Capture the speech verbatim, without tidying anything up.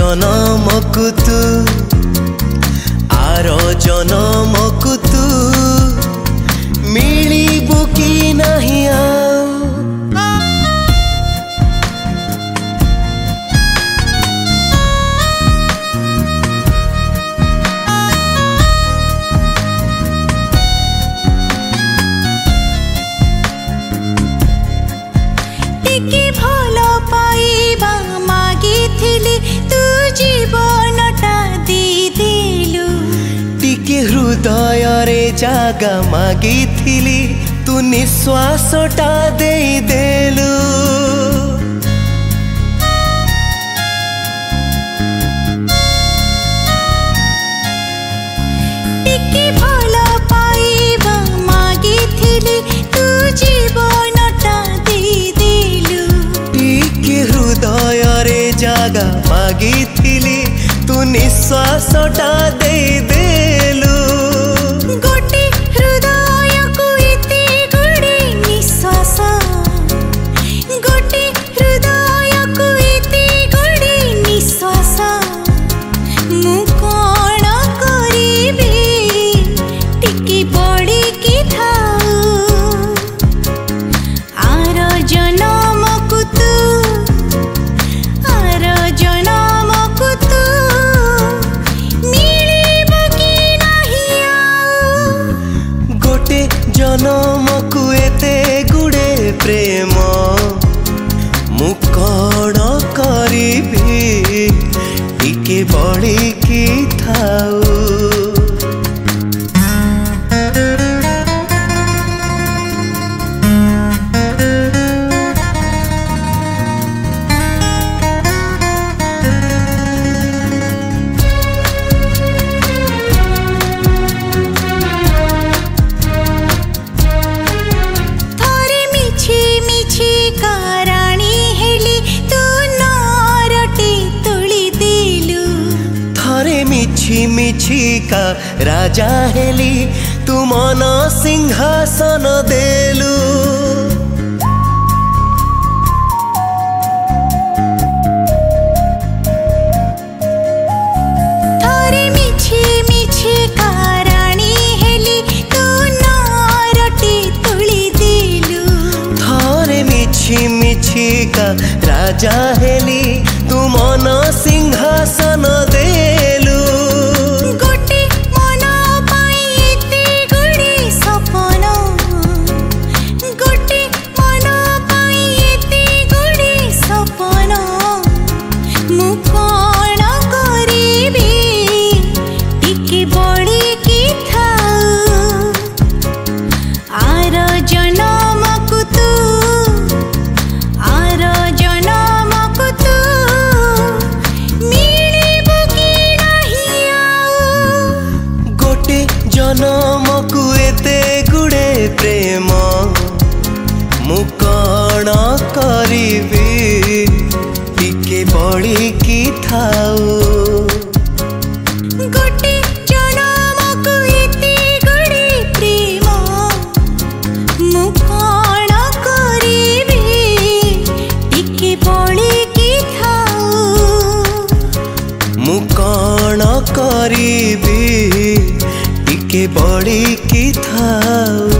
जनमकु तू आर जनमकु तू मिलिबु कि नाही आउ। टिके भलो पाइबा मागिथिली तू जीवनटा देदेलु। टिके हृदय रे जागा मागिथिली तू निश्वासटा देदेलु। टिके भलो पाइबा मागिथिली तू जीवनटा देदेलु। टिके हृदय रे जागा मागिथिली तू निश्वासटा देदेलु। गोटे हृदय को एते गुड़े निश्वास, गोटे हृदय को एते गुड़े निश्वास। मु कौन करिबे टिके बड़िकी थाउ। आर जनमकु तू आर जनमकु तू मिलिबु कि नाही आउ। गोटे जनमकु एते गुड़े प्रेम मु कौन करिबी टिके बड़िकी थाउ। थरे मिछि मिछि कराणी हेली तू नरटी तुली देलु। थरे मिछि मिछि का राजा हेली तू मन सिंहासन देलु। थरे मिछि मिछि कराणी हेली तू नरटी तुली देलु। थरे मिछि मिछि का राजा हेली तू मन सिंहासन देलु। गोटे मन पाई एते गुड़े सपन, गोटे मन पाई एते गुड़े सपन। मु कौन करिबे टिके बड़िकी थाउ। आर जनमकु तू आर जनमकु तू मिलिबु कि नाही आउ। गोटे जनमकु एते गुड़े प्रेम मु कौन करिबी टिके बड़िकी थाउ। गोटे जनमकु एते गुड़े प्रेम मु कौन करिबे टिके बड़िकी थाउ। मु कौन करिबी टिके बड़िकी थाउ।